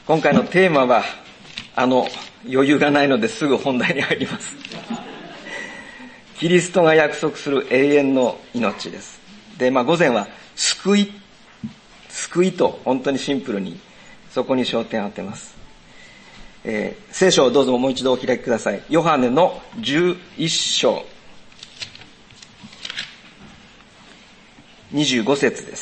今回のテーマは余裕がないのですぐ本題に入ります。キリストが約束する永遠の命です。で、午前は救いと本当にシンプルにそこに焦点を当てます。聖書をどうぞもう一度お開きください。ヨハネの11章25節です。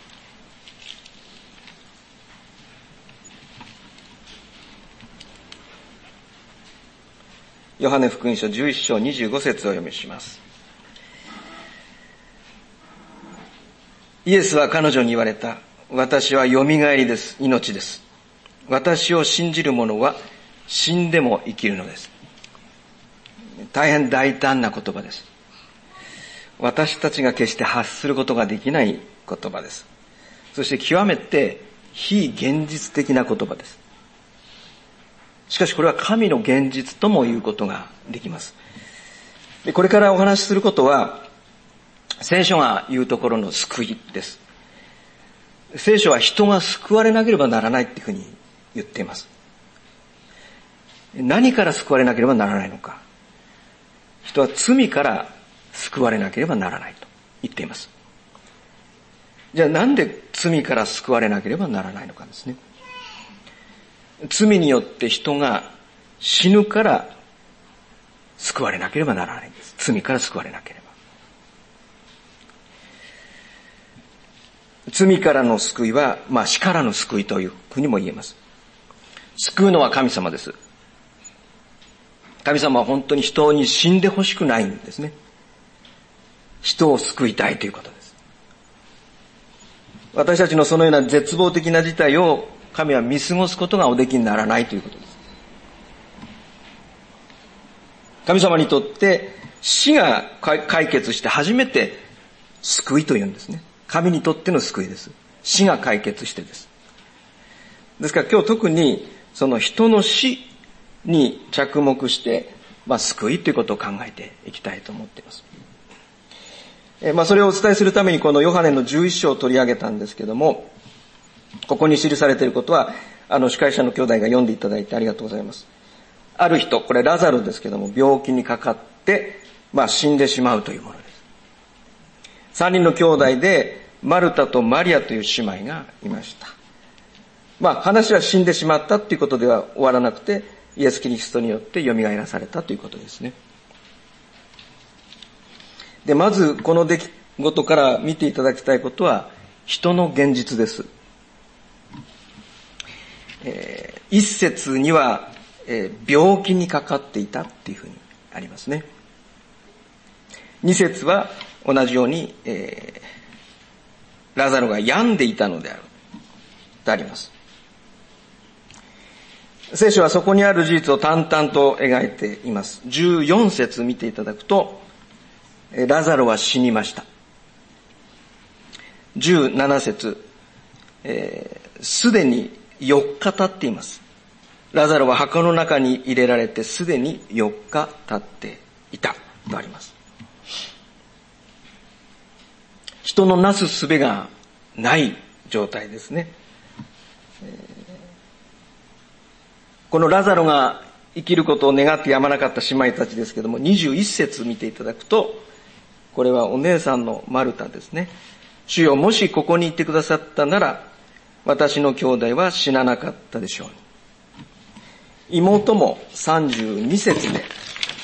ヨハネ福音書11章25節をお読みします。イエスは彼女に言われた。私はよみがえりです。命です。私を信じる者は死んでも生きるのです。大変大胆な言葉です。私たちが決して発することができない言葉です。そして極めて非現実的な言葉です。しかしこれは神の現実とも言うことができます。で、これからお話しすることは聖書が言うところの救いです。聖書は人が救われなければならないっていうふうに言っています。何から救われなければならないのか。人は罪から救われなければならないと言っています。じゃあなんで罪から救われなければならないのかですね。罪によって人が死ぬから救われなければならないんです。罪から救われなければ。罪からの救いは、死からの救いというふうにも言えます。救うのは神様です。神様は本当に人に死んでほしくないんですね。人を救いたいということです。私たちのそのような絶望的な事態を神は見過ごすことがおできにならないということです。神様にとって死が解決して初めて救いというんですね。神にとっての救いです。死が解決してです。ですから今日特にその人の死に着目して、救いということを考えていきたいと思っています。それをお伝えするためにこのヨハネの11章を取り上げたんですけども、ここに記されていることは、司会者の兄弟が読んでいただいてありがとうございます。ある人、これラザロですけども、病気にかかって、死んでしまうというものです。3人の兄弟で、マルタとマリアという姉妹がいました。話は死んでしまったということでは終わらなくて、イエス・キリストによって蘇らされたということですね。で、まずこの出来事から見ていただきたいことは、人の現実です。一節には、病気にかかっていたっていうふうにありますね。二節は同じように、ラザロが病んでいたのであるとあります。聖書はそこにある事実を淡々と描いています。14節見ていただくと、ラザロは死にました。17節、すでに4日経っています。ラザロは墓の中に入れられてすでに4日経っていたとあります。人のなす術がない状態ですね。このラザロが生きることを願ってやまなかった姉妹たちですけども、21節見ていただくと、これはお姉さんのマルタですね。主よ、もしここにいてくださったなら、私の兄弟は死ななかったでしょうに。妹も32節で、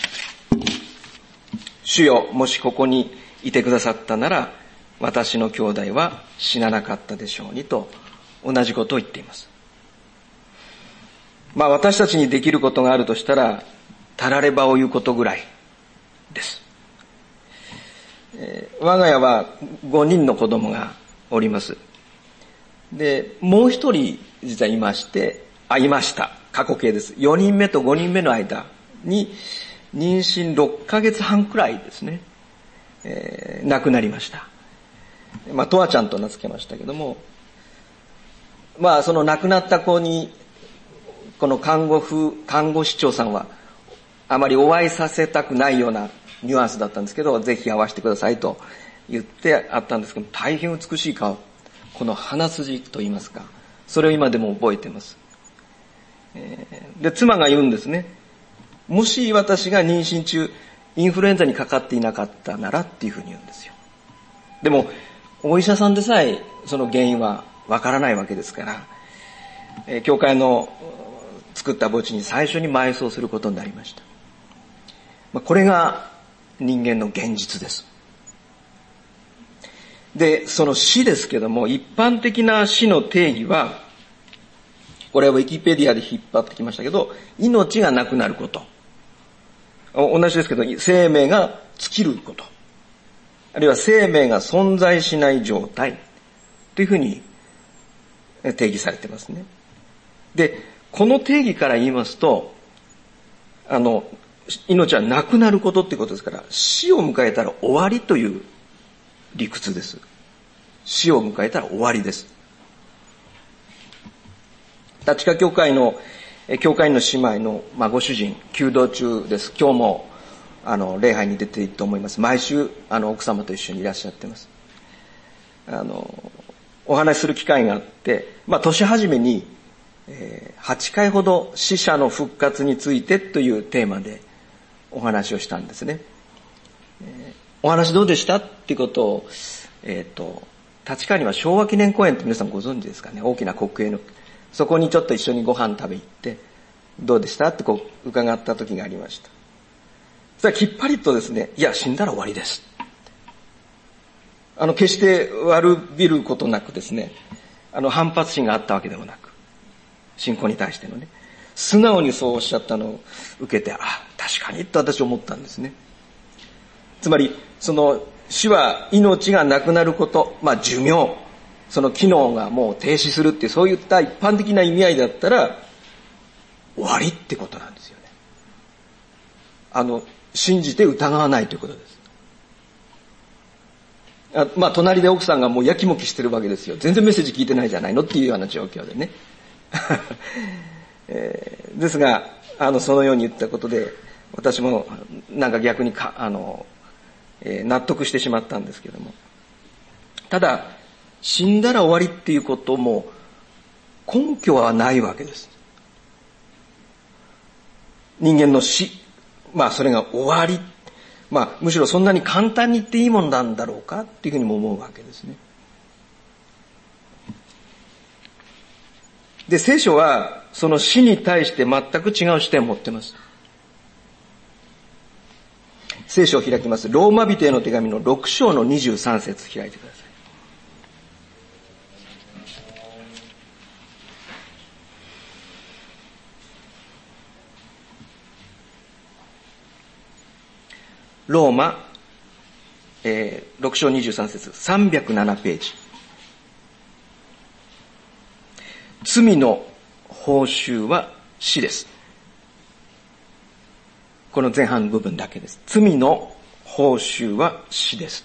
主よ、もしここにいてくださったなら、私の兄弟は死ななかったでしょうにと、同じことを言っています。私たちにできることがあるとしたら、たらればを言うことぐらいです。我が家は5人の子供がおります。で、もう一人実はいました。過去形です。4人目と5人目の間に妊娠6ヶ月半くらいですね、亡くなりました。とわちゃんと名付けましたけども、その亡くなった子に、この看護師長さんはあまりお会いさせたくないようなニュアンスだったんですけど、ぜひ会わせてくださいと言ってあったんですけど、大変美しい顔、この鼻筋と言いますか、それを今でも覚えています。 で、妻が言うんですね。もし私が妊娠中、インフルエンザにかかっていなかったならっていうふうに言うんですよ。でも、お医者さんでさえその原因はわからないわけですから、教会の作った墓地に最初に埋葬することになりました。これが人間の現実です。で、その死ですけども、一般的な死の定義は、これはウィキペディアで引っ張ってきましたけど、命がなくなること。同じですけど、生命が尽きること。あるいは生命が存在しない状態というふうに定義されてますね。で、この定義から言いますと、命はなくなることってことですから、死を迎えたら終わりという理屈です。死を迎えたら終わりです。立川教会の教会員の姉妹の、ご主人、弓道中です。今日も礼拝に出ていると思います。毎週奥様と一緒にいらっしゃってます。お話しする機会があって、年始めに、8回ほど死者の復活についてというテーマでお話をしたんですね。お話どうでしたっていうことを、立川には昭和記念公園って皆さんご存知ですかね。大きな国営の。そこにちょっと一緒にご飯食べ行って、どうでしたって伺った時がありました。それはきっぱりとですね、いや、死んだら終わりです。決して悪びることなくですね、反発心があったわけでもなく、信仰に対してのね、素直にそうおっしゃったのを受けて、確かにと私思ったんですね。つまり、その死は命がなくなること、寿命、その機能がもう停止するっていう、そういった一般的な意味合いだったら、終わりってことなんですよね。信じて疑わないということです。隣で奥さんがもうやきもきしてるわけですよ。全然メッセージ聞いてないじゃないのっていうような状況でね。ですが、そのように言ったことで、私もなんか逆に納得してしまったんですけども。ただ、死んだら終わりっていうことも根拠はないわけです。人間の死、それが終わり、むしろそんなに簡単に言っていいものなんだろうかっていうふうにも思うわけですね。で、聖書はその死に対して全く違う視点を持っています。聖書を開きます。ローマ人への手紙の6章の23節開いてください。ローマ、6章23節307ページ。罪の報酬は死です。この前半の部分だけです。罪の報酬は死です。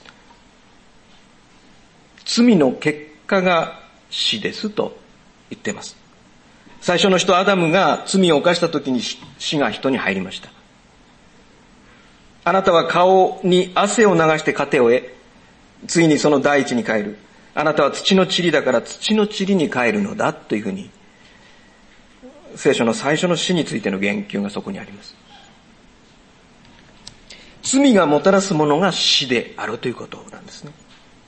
罪の結果が死ですと言っています。最初の人アダムが罪を犯した時に死が人に入りました。あなたは顔に汗を流して糧を得、ついにその大地に帰る。あなたは土の塵だから土の塵に帰るのだというふうに、聖書の最初の死についての言及がそこにあります。罪がもたらすものが死であるということなんですね。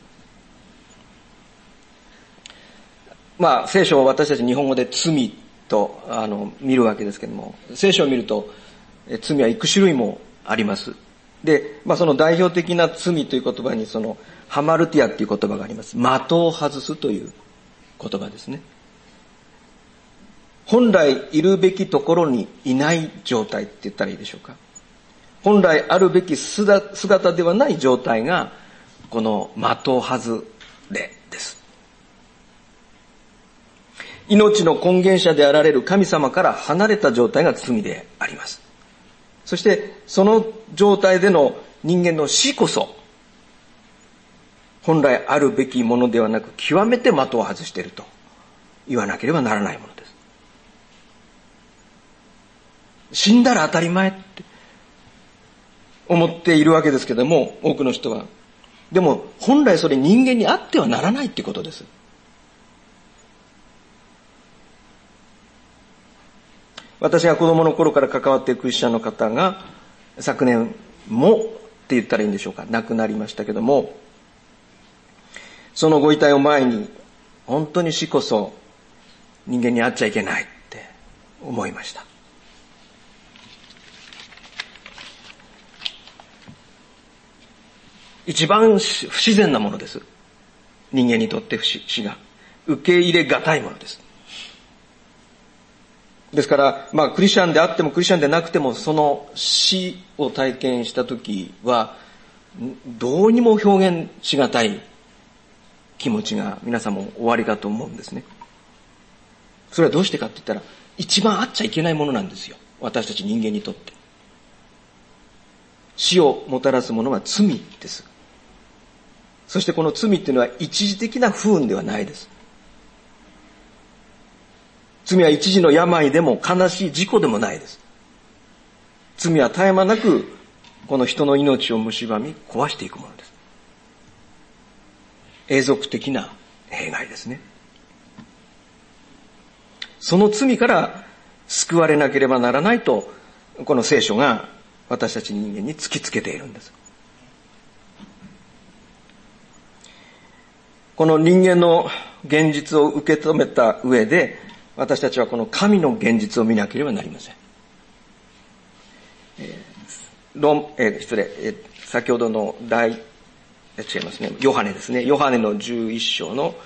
聖書を私たち日本語で罪と見るわけですけども、聖書を見ると罪は幾種類もあります。で、その代表的な罪という言葉にハマルティアっていう言葉があります。的を外すという言葉ですね。本来いるべきところにいない状態って言ったらいいでしょうか。本来あるべき姿ではない状態が、この的を外れです。命の根源者であられる神様から離れた状態が罪であります。そして、その状態での人間の死こそ、本来あるべきものではなく、極めて的を外していると言わなければならないものです。死んだら当たり前って思っているわけですけども、多くの人は。でも、本来それ人間にあってはならないってことです。 私が子供の頃から関わっているクリスチャンの方が昨年もって言ったらいいんでしょうか、亡くなりましたけども、そのご遺体を前に本当に死こそ人間に会っちゃいけないって思いました。一番不自然なものです。人間にとって死が受け入れがたいものです。ですから、クリスチャンであってもクリスチャンでなくても、その死を体験したときはどうにも表現しがたい気持ちが皆さんもおありかと思うんですね。それはどうしてかって言ったら、一番あっちゃいけないものなんですよ、私たち人間にとって。死をもたらすものは罪です。そしてこの罪っていうのは一時的な不運ではないです。罪は一時の病でも悲しい事故でもないです。罪は絶え間なくこの人の命を蝕み壊していくものです。永続的な弊害ですね。その罪から救われなければならないと、この聖書が私たち人間に突きつけているんです。この人間の現実を受け止めた上で、私たちはこの神の現実を見なければなりません。先ほどの違いますね。ヨハネですね。ヨハネの11章の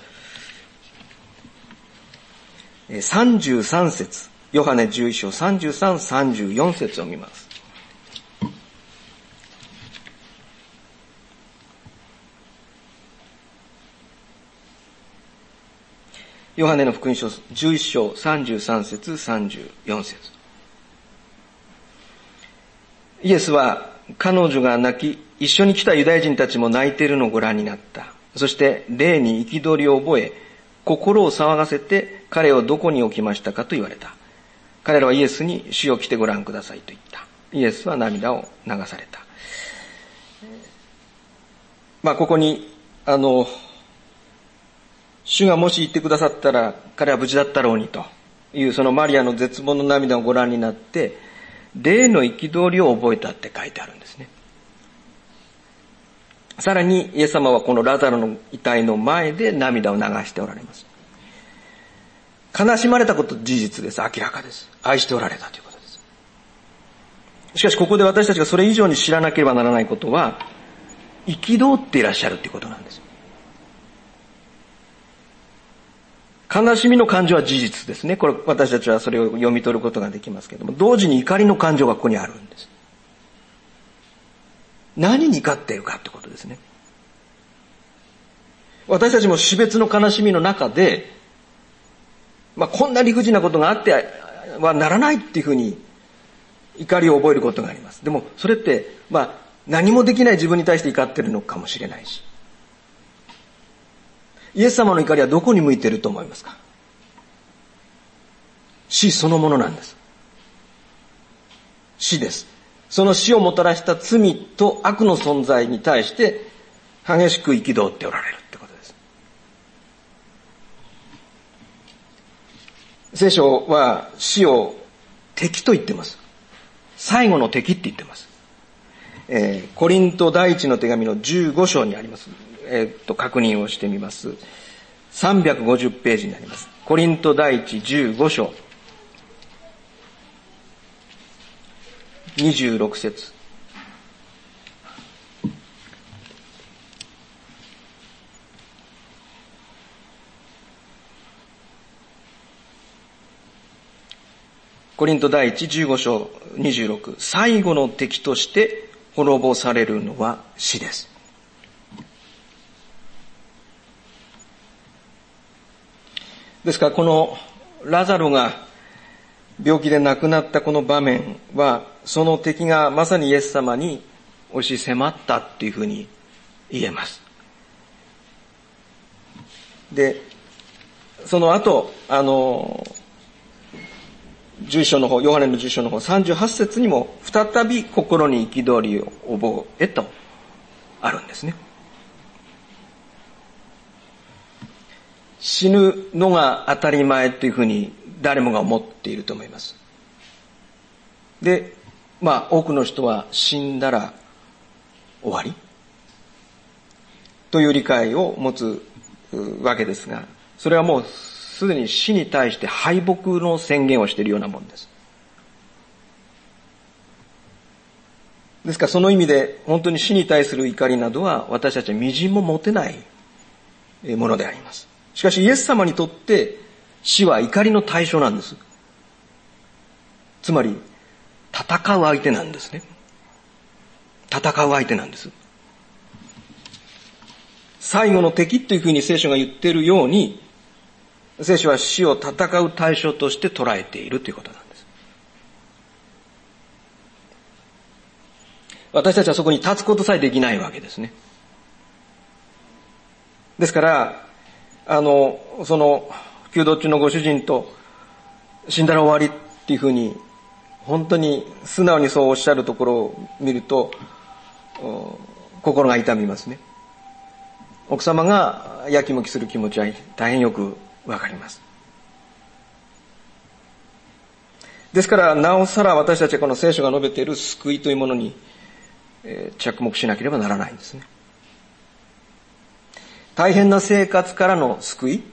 33節。ヨハネ11章33、34節を見ます。ヨハネの福音書11章33節、34節。イエスは彼女が泣き、一緒に来たユダヤ人たちも泣いているのをご覧になった。そして霊に憤りを覚え、心を騒がせて彼をどこに置きましたかと言われた。彼らはイエスに、主を来てご覧くださいと言った。イエスは涙を流された。ここに主がもし言ってくださったら彼は無事だったろうにというそのマリアの絶望の涙をご覧になって、霊の憤りを覚えたって書いてあるんですね。さらにイエス様はこのラザロの遺体の前で涙を流しておられます。悲しまれたこと事実です。明らかです。愛しておられたということです。しかしここで私たちがそれ以上に知らなければならないことは、憤っていらっしゃるということなんです。悲しみの感情は事実ですね。これ私たちはそれを読み取ることができますけれども、同時に怒りの感情がここにあるんです。何に怒っているかってことですね。私たちも死別の悲しみの中で、こんな理不尽なことがあってはならないっていうふうに怒りを覚えることがあります。でもそれって何もできない自分に対して怒ってるのかもしれないし、イエス様の怒りはどこに向いていると思いますか？死そのものなんです。死です。その死をもたらした罪と悪の存在に対して激しく憤っておられるってことです。聖書は死を敵と言ってます。最後の敵って言ってます。コリント第一の手紙の15章にあります。確認をしてみます。350ページになります。コリント第一15章。26節。コリント第一15章26。最後の敵として滅ぼされるのは死です。ですからこのラザロが病気で亡くなったこの場面は、その敵がまさにイエス様に押し迫ったっていうふうに言えます。で、その後、11章の方、ヨハネの11章の方38節にも再び心に憤りを覚えとあるんですね。死ぬのが当たり前というふうに誰もが思っていると思います。 で、多くの人は死んだら終わりという理解を持つわけですが、それはもうすでに死に対して敗北の宣言をしているようなものです。ですからその意味で本当に死に対する怒りなどは私たちはみじんも持てないものであります。しかしイエス様にとって死は怒りの対象なんです。つまり戦う相手なんですね。戦う相手なんです。最後の敵というふうに聖書が言っているように、聖書は死を戦う対象として捉えているということなんです。私たちはそこに立つことさえできないわけですね。ですから、その弓道中のご主人と死んだら終わりっていうふうに本当に素直にそうおっしゃるところを見ると心が痛みますね。奥様がやきもきする気持ちは大変よくわかります。ですからなおさら私たちはこの聖書が述べている救いというものに着目しなければならないんですね。大変な生活からの救い、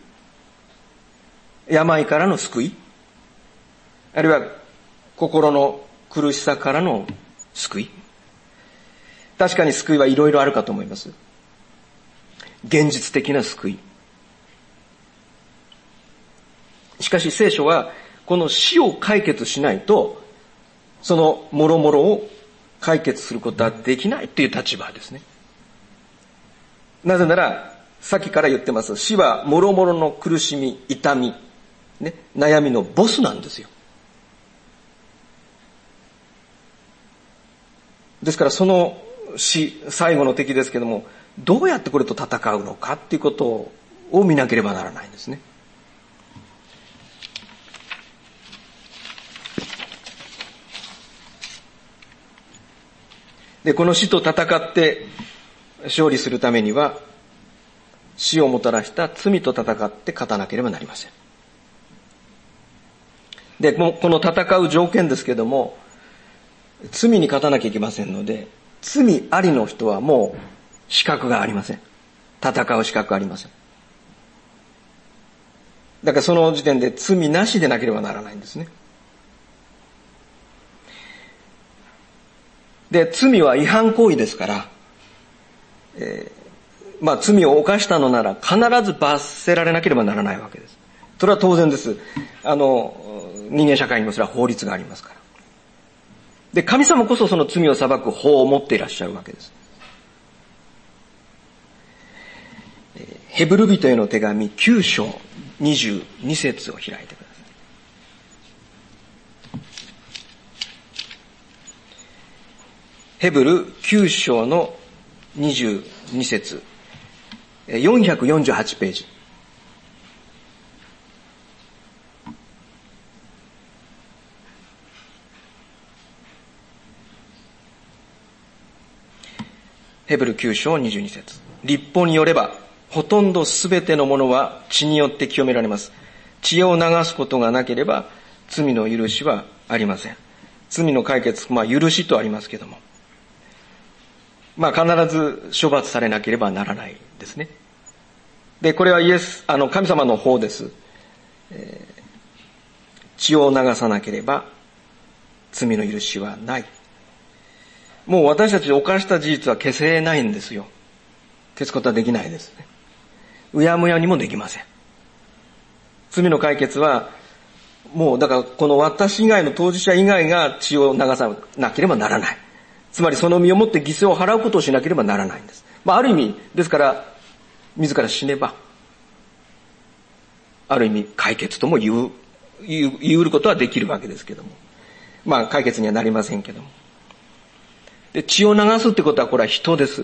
病からの救い、あるいは心の苦しさからの救い。確かに救いはいろいろあるかと思います。現実的な救い。しかし聖書はこの死を解決しないとその諸々を解決することはできないという立場ですね。なぜならさっきから言ってます。死は諸々の苦しみ、痛み、ね、悩みのボスなんですよ。ですからその死、最後の敵ですけども、どうやってこれと戦うのかっていうことを見なければならないんですね。で、この死と戦って勝利するためには、死をもたらした罪と戦って勝たなければなりません。で、この戦う条件ですけども、罪に勝たなきゃいけませんので、罪ありの人はもう資格がありません。戦う資格がありません。だからその時点で罪なしでなければならないんですね。で、罪は違反行為ですから、罪を犯したのなら必ず罰せられなければならないわけです。それは当然です。人間社会にもそれは法律がありますから。で、神様こそその罪を裁く法を持っていらっしゃるわけです。ヘブル人への手紙9章22節を開いてください。ヘブル9章の22節、448ページ。ヘブル9章22節。律法によれば、ほとんどすべてのものは血によって清められます。血を流すことがなければ、罪の許しはありません。罪の解決、許しとありますけども。必ず処罰されなければならないですね。で、これは神様の法です。血を流さなければ、罪の許しはない。もう私たち犯した事実は消せないんですよ。消すことはできないですね。うやむやにもできません。罪の解決は、もうだからこの私以外の当事者以外が血を流さなければならない。つまりその身をもって犠牲を払うことをしなければならないんです。ある意味、ですから、自ら死ねば、ある意味解決とも言うることはできるわけですけども。解決にはなりませんけども。で、血を流すってことはこれは人です。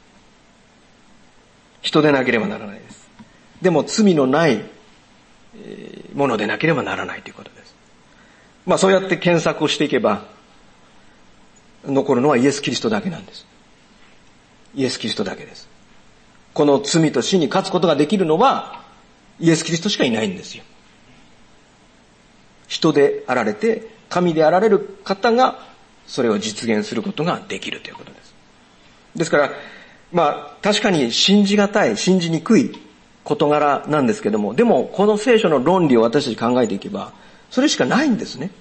人でなければならないです。でも罪のないものでなければならないということです。そうやって検索をしていけば、残るのはイエス・キリストだけなんです。イエス・キリストだけです。この罪と死に勝つことができるのは、イエス・キリストしかいないんですよ。人であられて神であられる方がそれを実現することができるということです。ですから、確かに信じがたい、信じにくい事柄なんですけども、でもこの聖書の論理を私たち考えていけば、それしかないんですね。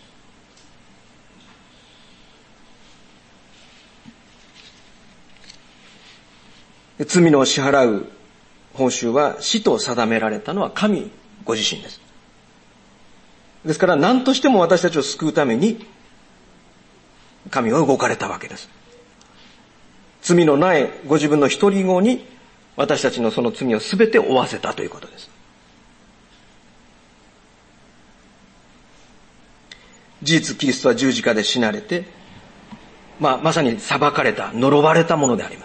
罪の支払う報酬は死と定められたのは神ご自身です。ですから何としても私たちを救うために神は動かれたわけです。罪のないご自分の一人子に私たちのその罪をすべて負わせたということです。事実キリストは十字架で死なれて、まさに裁かれた、呪われたものであります。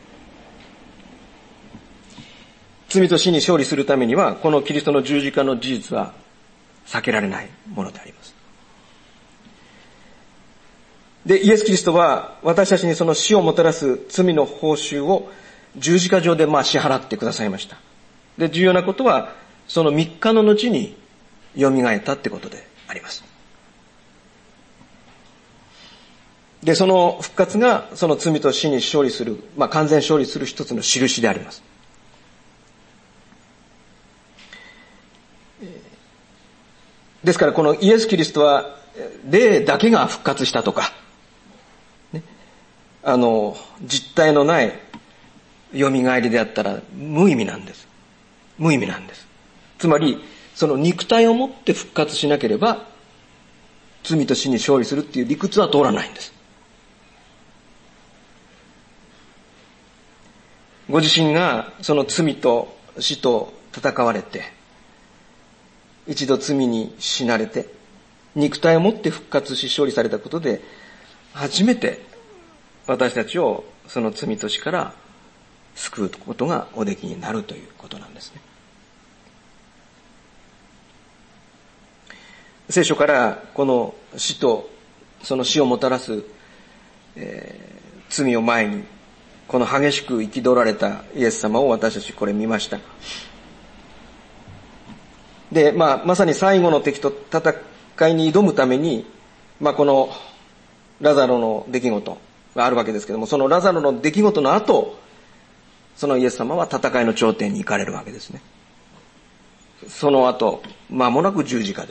罪と死に勝利するためにはこのキリストの十字架の事実は避けられないものであります。で、イエス・キリストは私たちにその死をもたらす罪の報酬を十字架上で支払ってくださいました。で、重要なことはその3日の後に蘇ったってことであります。で、その復活がその罪と死に勝利する、完全勝利する一つの印であります。ですからこのイエス・キリストは霊だけが復活したとか、実体のない蘇りであったら無意味なんです。無意味なんです。つまりその肉体を持って復活しなければ罪と死に勝利するっていう理屈は通らないんです。ご自身がその罪と死と戦われて、一度罪に死なれて、肉体を持って復活し勝利されたことで、初めて私たちをその罪と死から救うことがおできになるということなんですね。聖書からこの死とその死をもたらす、罪を前にこの激しく憤られたイエス様を私たちこれ見ました。で、まさに最後の敵と戦いに挑むために、このラザロの出来事があるわけですけども、そのラザロの出来事の後、そのイエス様は戦いの頂点に行かれるわけですね。その後、間もなく十字架です。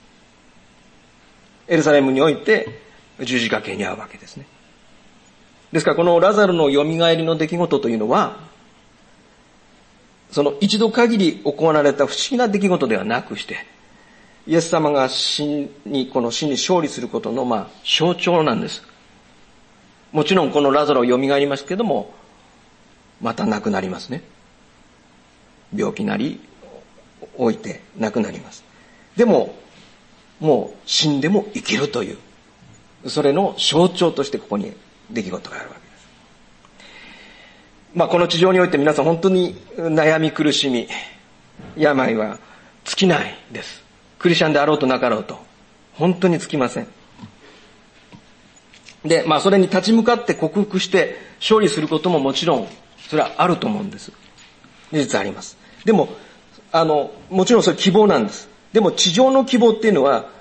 エルサレムにおいて十字架刑に遭うわけですね。ですからこのラザロの蘇りの出来事というのは、その一度限り行われた不思議な出来事ではなくして、イエス様がこの死に勝利することの象徴なんです。もちろんこのラザロ蘇りますけども、また亡くなりますね。病気なり置いて亡くなります。でももう死んでも生きるという、それの象徴としてここに出来事があるわけです。この地上において皆さん本当に悩み苦しみ、病は尽きないです。クリスチャンであろうとなかろうと、本当に尽きません。で、それに立ち向かって克服して勝利することももちろん、それはあると思うんです。事実あります。でも、もちろんそれ希望なんです。でも地上の希望っていうのは、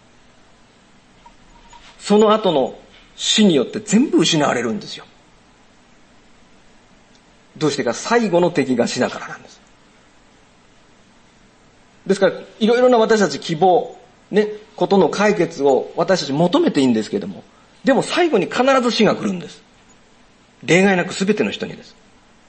その後の死によって全部失われるんですよ。どうしてか、最後の敵が死だからなんです。ですから、いろいろな私たち希望、ことの解決を私たち求めていいんですけども、でも最後に必ず死が来るんです。例外なく全ての人にです。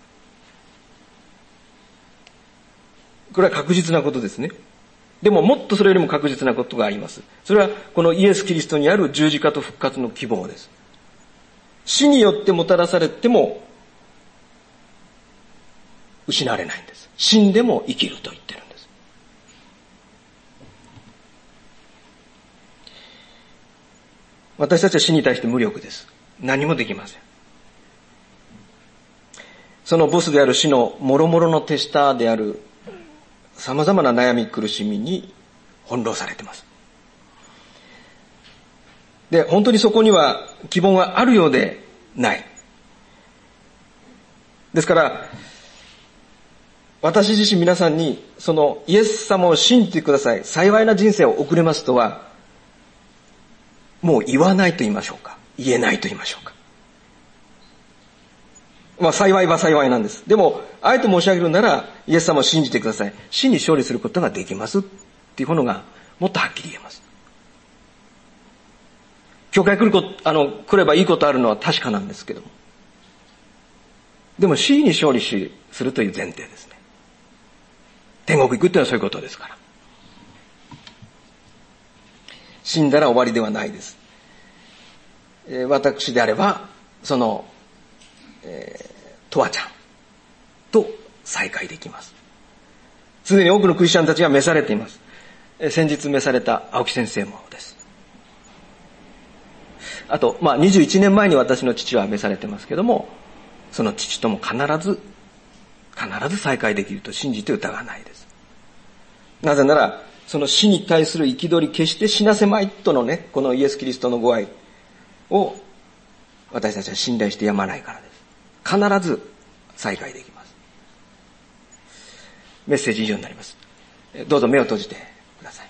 これは確実なことですね。でももっとそれよりも確実なことがあります。それはこのイエス・キリストにある十字架と復活の希望です。死によってもたらされても失われないんです。死んでも生きると言ってるんです。私たちは死に対して無力です。何もできません。そのボスである死の諸々の手下である様々な悩み苦しみに翻弄されています。で、本当にそこには希望があるようでない。ですから、私自身皆さんにそのイエス様を信じてください、幸いな人生を送れますとはもう言わないと言いましょうか、言えないと言いましょうか。幸いは幸いなんです。でも、あえて申し上げるなら、イエス様を信じてください。死に勝利することができますっていうものが、もっとはっきり言えます。教会来ればいいことあるのは確かなんですけども。でも死に勝利するという前提ですね。天国行くっていうのはそういうことですから。死んだら終わりではないです。私であれば、トワちゃんと再会できます。すでに多くのクリスチャンたちが召されています。先日召された青木先生もです。あと、21年前に私の父は召されてますけども、その父とも必ず再会できると信じて疑わないです。なぜなら、その死に対する憤り、決して死なせまいとのね、このイエス・キリストのご愛を私たちは信頼してやまないからです。必ず再会できます。メッセージ以上になります。どうぞ目を閉じてください。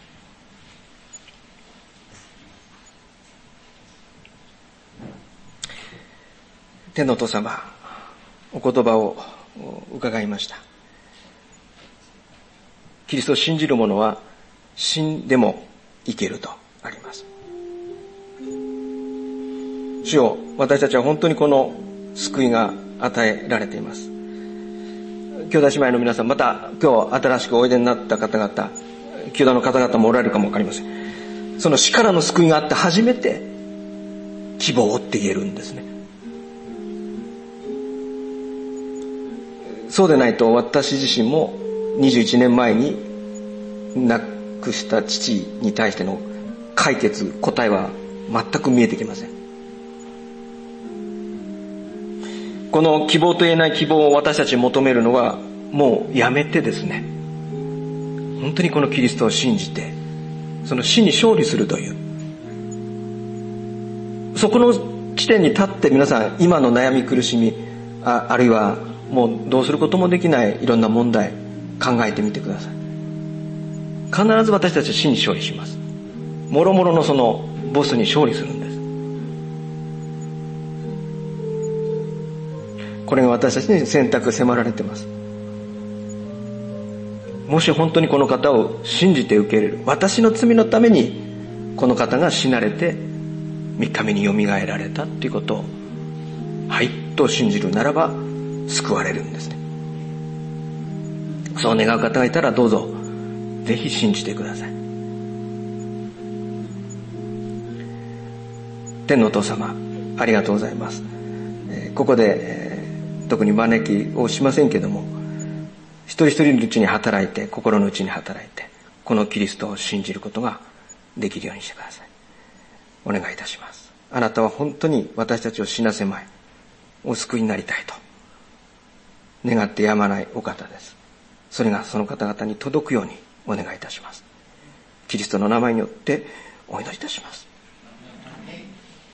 天のお父様、お言葉を伺いました。キリストを信じる者は死んでも生きるとあります。主よ、私たちは本当にこの救いが与えられています。兄弟姉妹の皆さん、また今日新しくおいでになった方々、教団の方々もおられるかもわかりません。その死からの救いがあって初めて希望って言えるんですね。そうでないと私自身も21年前に亡くした父に対しての解決、答えは全く見えてきません。この希望と言えない希望を私たちに求めるのはもうやめてですね、本当にこのキリストを信じて、その死に勝利するという、そこの地点に立って皆さん今の悩み苦しみ、あるいはもうどうすることもできないいろんな問題考えてみてください。必ず私たちは死に勝利します。もろもろのそのボスに勝利するんです。これが私たちに選択迫られています。もし本当にこの方を信じて受け入れる、私の罪のためにこの方が死なれて3日目によみがえられたということをはいと信じるならば救われるんですね。そう願う方がいたらどうぞぜひ信じてください。天のお父様、ありがとうございます。ここで特に招きをしませんけども、一人一人のうちに働いて、心のうちに働いて、このキリストを信じることができるようにしてください。お願いいたします。あなたは本当に私たちを死なせまい、お救いになりたいと願ってやまないお方です。それがその方々に届くようにお願いいたします。キリストの名前によってお祈りいたします。